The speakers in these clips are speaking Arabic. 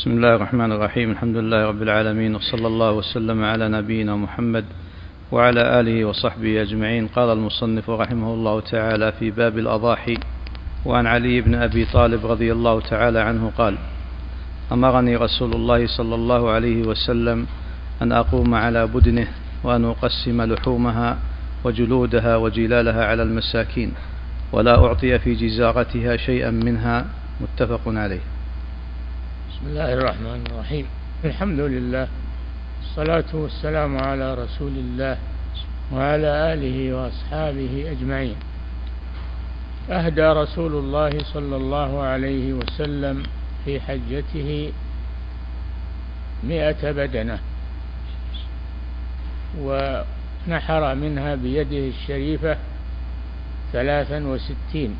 بسم الله الرحمن الرحيم. الحمد لله رب العالمين، وصلى الله وسلم على نبينا محمد وعلى آله وصحبه أجمعين. قال المصنف رحمه الله تعالى في باب الأضاحي: وعن علي بن أبي طالب رضي الله تعالى عنه قال: أمرني رسول الله صلى الله عليه وسلم أن أقوم على بدنه وأن أقسم لحومها وجلودها وجلالها على المساكين، ولا أعطي في جزارتها شيئا منها. متفق عليه. بسم الله الرحمن الرحيم. الحمد لله، الصلاة والسلام على رسول الله وعلى آله وأصحابه أجمعين. أهدى رسول الله صلى الله عليه وسلم في حجته 100 بدنة، ونحر منها بيده الشريفة 63،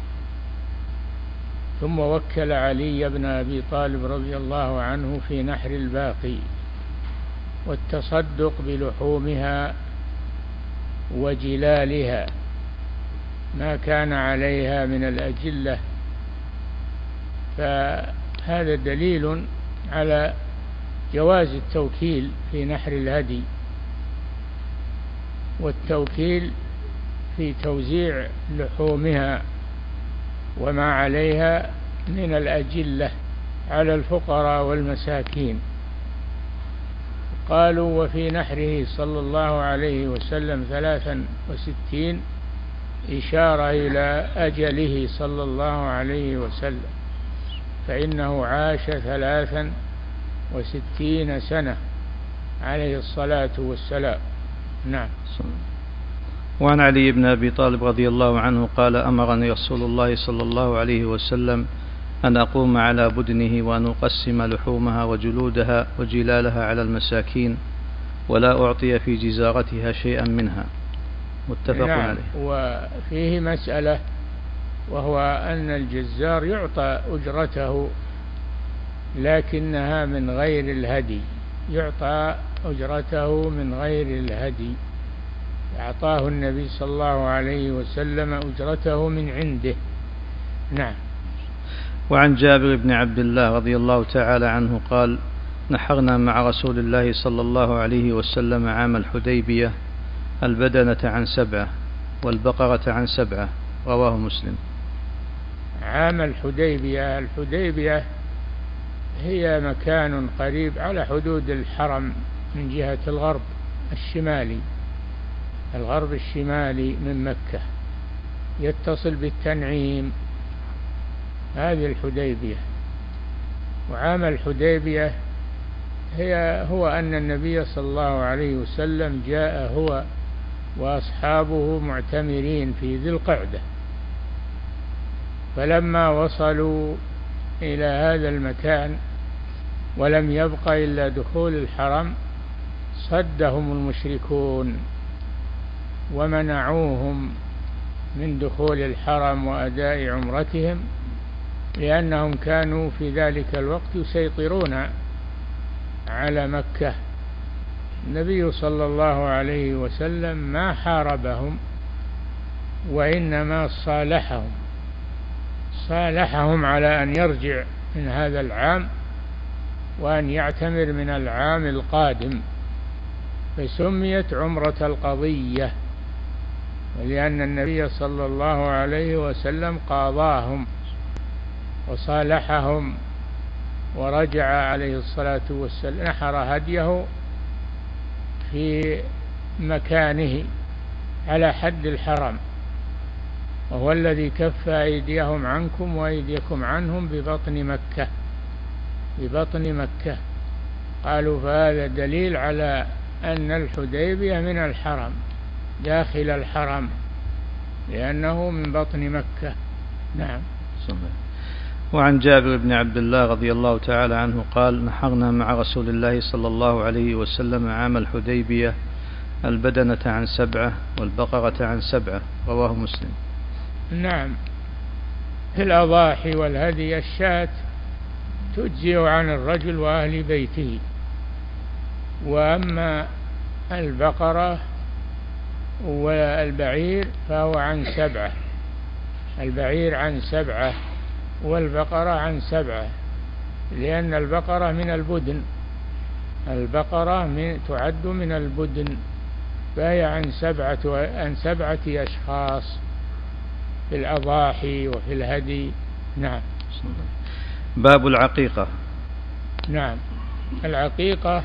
ثم وكل علي بن أبي طالب رضي الله عنه في نحر الباقي والتصدق بلحومها وجلالها ما كان عليها من الأجلة. فهذا دليل على جواز التوكيل في نحر الهدي، والتوكيل في توزيع لحومها وما عليها من الأجلة على الفقراء والمساكين. قالوا: وفي نحره صلى الله عليه وسلم 63 إشارة إلى أجله صلى الله عليه وسلم، فإنه عاش 63 سنة عليه الصلاة والسلام. نعم. وعن علي بن أبي طالب رضي الله عنه قال: أمرني رسول الله صلى الله عليه وسلم أن أقوم على بدنه وأن أقسم لحومها وجلودها وجلالها على المساكين، ولا أعطي في جزارتها شيئا منها. متفق عليه. وفيه مسألة، وهو أن الجزار يعطى أجرته لكنها من غير الهدي، يعطى أجرته من غير الهدي، أعطاه النبي صلى الله عليه وسلم أجرته من عنده. نعم. وعن جابر بن عبد الله رضي الله تعالى عنه قال: نحرنا مع رسول الله صلى الله عليه وسلم عام الحديبية البدنة عن 7 والبقرة عن 7، رواه مسلم. عام الحديبية، الحديبية هي مكان قريب على حدود الحرم من جهة الغرب الشمالي، الغرب الشمالي من مكة، يتصل بالتنعيم، هذه الحديبية. وعام الحديبية هو أن النبي صلى الله عليه وسلم جاء هو وأصحابه معتمرين في ذي القعدة، فلما وصلوا إلى هذا المكان ولم يبق إلا دخول الحرم صدهم المشركون ومنعوهم من دخول الحرم وأداء عمرتهم، لأنهم كانوا في ذلك الوقت يسيطرون على مكة. النبي صلى الله عليه وسلم ما حاربهم، وإنما صالحهم على أن يرجع من هذا العام وأن يعتمر من العام القادم، فسميت عمرة القضية، ولأن النبي صلى الله عليه وسلم قاضاهم وصالحهم ورجع عليه الصلاة والسلام، نحر هديه في مكانه على حد الحرم، وهو الذي كف أيديهم عنكم وأيديكم عنهم ببطن مكة. قالوا: فهذا دليل على أن الحديبية من الحرم، داخل الحرم، لأنه من بطن مكة. نعم. وعن جابر بن عبد الله رضي الله تعالى عنه قال: نحرنا مع رسول الله صلى الله عليه وسلم عام الحديبية البدنة عن 7 والبقرة عن 7، رواه مسلم. نعم. في الأضاحي والهدي الشاة تجزئ عن الرجل وأهل بيته، وأما البقرة والبعير فهو عن 7، البعير عن 7 والبقرة عن 7، لأن البقرة من البدن، البقرة تعد من البدن، فهي عن سبعة أشخاص في الأضاحي وفي الهدي. نعم. باب العقيقة. نعم، العقيقة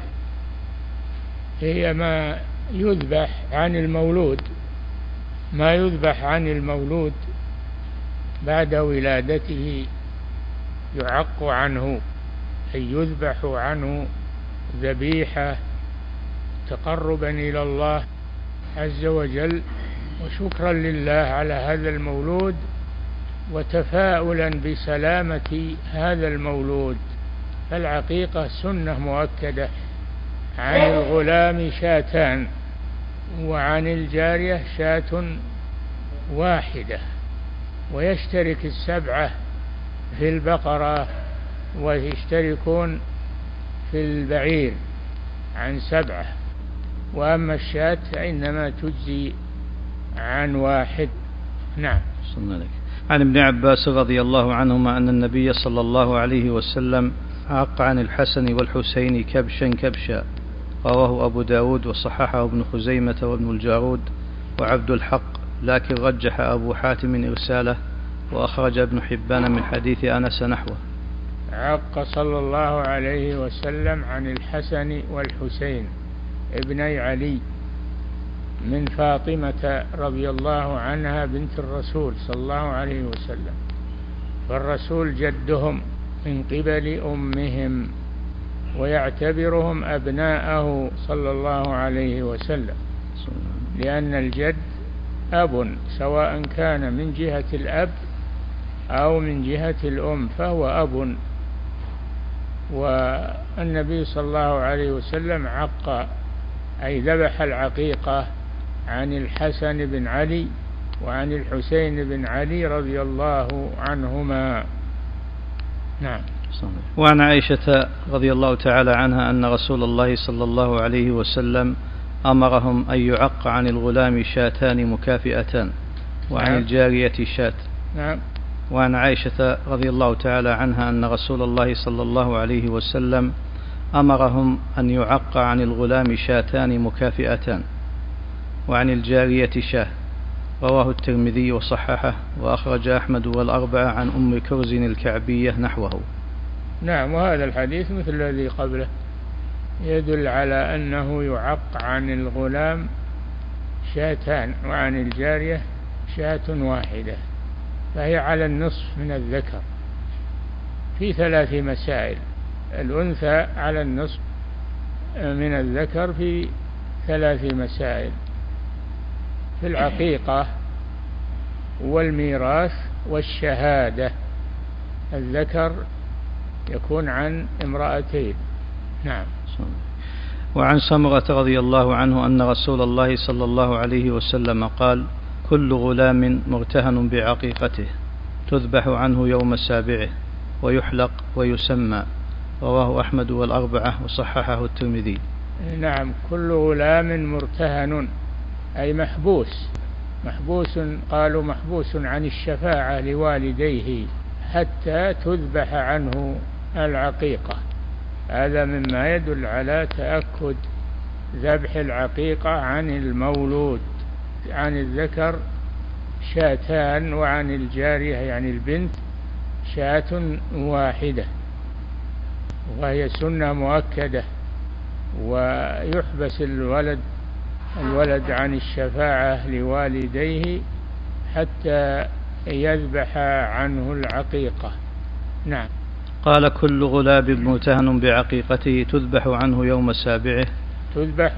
هي ما يذبح عن المولود، ما يذبح عن المولود بعد ولادته، يعق عنه، أي يذبح عنه ذبيحة تقربا إلى الله عز وجل وشكرا لله على هذا المولود وتفاؤلا بسلامة هذا المولود. فالعقيقة سنة مؤكدة. عن الغلام شاتان وعن الجارية شاة واحدة، ويشترك السبعة في البقرة ويشتركون في البعير عن سبعة، وأما الشاة فإنما تجزي عن واحد. نعم. عن ابن عباس رضي الله عنهما أن النبي صلى الله عليه وسلم عق عن الحسن والحسين كبشا كبشا، رواه أبو داود وصححه ابن خزيمة وابن الجارود وعبد الحق، لكن رجح أبو حاتم إرساله، وأخرج ابن حبان من حديث أنس نحوه. عق صلى الله عليه وسلم عن الحسن والحسين ابني علي من فاطمة رضي الله عنها بنت الرسول صلى الله عليه وسلم، فالرسول جدهم من قبل أمهم ويعتبرهم أبناءه صلى الله عليه وسلم، لأن الجد أب سواء كان من جهة الأب أو من جهة الأم فهو أب. والنبي صلى الله عليه وسلم عق أي ذبح العقيقة عن الحسن بن علي وعن الحسين بن علي رضي الله عنهما. نعم. وعن عائشة رضي الله تعالى عنها أن رسول الله صلى الله عليه وسلم أمرهم أن يعق عن الغلام شاتان مكافئتان وعن الجارية شاة. نعم. وعن عائشة رضي الله تعالى عنها أن رسول الله صلى الله عليه وسلم أمرهم أن يعق عن الغلام شاتان مكافئتان وعن الجارية شاة، رواه الترمذي وصححه، وأخرج أحمد والأربعة عن أم كرز الكعبية نحوه. نعم، وهذا الحديث مثل الذي قبله يدل على أنه يعق عن الغلام شاتان وعن الجارية شاة واحدة، فهي على النصف من الذكر في 3 مسائل. الأنثى على النصف من الذكر في 3 مسائل: في العقيقة والميراث والشهادة. الذكر يكون عن امرأتين. نعم. وعن سمرة رضي الله عنه أن رسول الله صلى الله عليه وسلم قال: كل غلام مرتهن بعقيقته تذبح عنه يوم سابعه ويحلق ويسمى، رواه أحمد والأربعة وصححه الترمذي. نعم، كل غلام مرتهن أي محبوس، قالوا محبوس عن الشفاعة لوالديه حتى تذبح عنه العقيقة. هذا مما يدل على تأكد ذبح العقيقة عن المولود. عن الذكر شاتان وعن الجارية يعني البنت شاة واحدة، وهي سنة مؤكدة. ويحبس الولد عن الشفاعة لوالديه حتى يذبح عنه العقيقة. نعم. قال: كل غلاب مرتهن بعقيقته تذبح عنه يوم سابعه. تذبح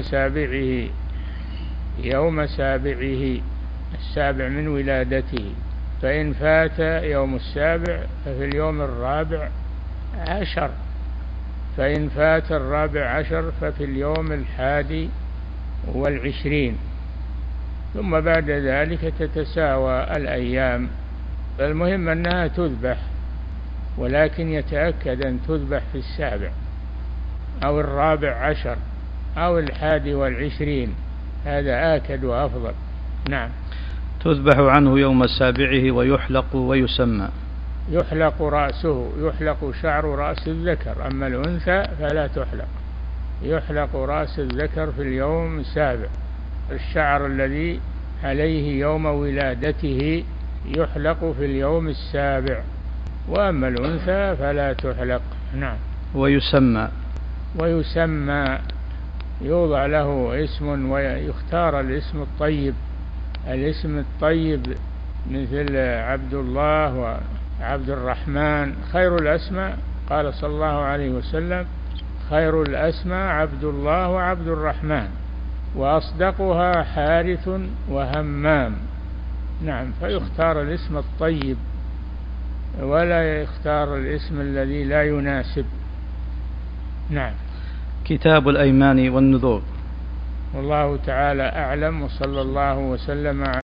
يوم سابعه السابع من ولادته، فإن فات يوم السابع ففي اليوم 14، فإن فات 14 ففي اليوم 21، ثم بعد ذلك تتساوى الأيام. المهم أنها تذبح، ولكن يتأكد أن تذبح في 7 أو 14 أو 21، هذا آكد وأفضل. نعم. تذبح عنه يوم سابعه ويحلق ويسمى. يحلق رأسه، يحلق شعر رأس الذكر، أما الأنثى فلا تحلق. يحلق رأس الذكر في اليوم السابع، الشعر الذي عليه يوم ولادته يحلق في اليوم السابع، وأما الأنثى فلا تحلق. نعم. ويسمى يوضع له اسم ويختار الاسم الطيب. الاسم الطيب مثل عبد الله وعبد الرحمن خير الأسماء، قال صلى الله عليه وسلم: خير الأسماء عبد الله وعبد الرحمن، وأصدقها حارث وهمام. نعم. فيختار الاسم الطيب ولا يختار الاسم الذي لا يناسب. نعم. كتاب الأيمان والنذور. والله تعالى أعلم، وصلى الله وسلم